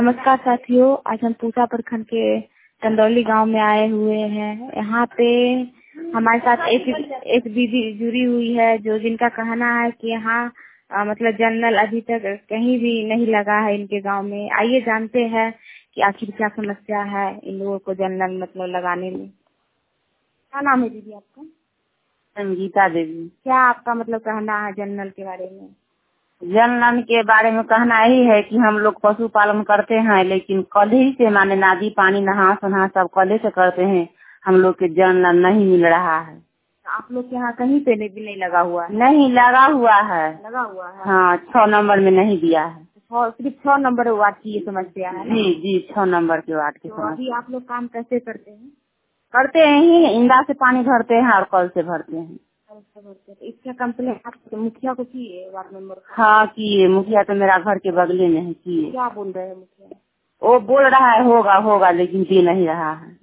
नमस्कार साथियों, आज हम पूसा प्रखंड के चंदौली गांव में आए हुए हैं। यहाँ पे हमारे साथ एक दीदी जुड़ी हुई है जो जिनका कहना है कि यहाँ मतलब जल नल अभी तक कहीं भी नहीं लगा है इनके गांव में। आइए जानते हैं कि आखिर क्या समस्या है इन लोगों को जल नल मतलब लगाने में। क्या नाम है दीदी आपका? संगीता देवी। क्या आपका मतलब कहना है जल नल के बारे में? जल नल के बारे में कहना यही है कि हम लोग पशुपालन करते हैं, लेकिन कल ही से माने नादी पानी नहा सुना सब कल से करते हैं। हम लोग के जल नल नहीं मिल रहा है। आप लोग के यहाँ कहीं पे भी नहीं लगा हुआ है? नहीं लगा हुआ है। लगा हुआ है? हाँ, 6 नंबर में नहीं दिया है। सिर्फ 6 नंबर वार्ड की ये समस्या है? जी 6 नंबर के वार्ड की तो समस्या। अभी आप लोग काम कैसे करते हैं? करते हैं ही, इंदा से पानी भरते हैं और कल से भरते हैं। इसका कंप्लेन आप मुखिया को किए? Ward member? हाँ किए, मुखिया तो मेरा घर के बगले में है। किए। क्या बोल रहे हैं मुखिया? वो बोल रहा है होगा होगा, लेकिन दे नहीं रहा है।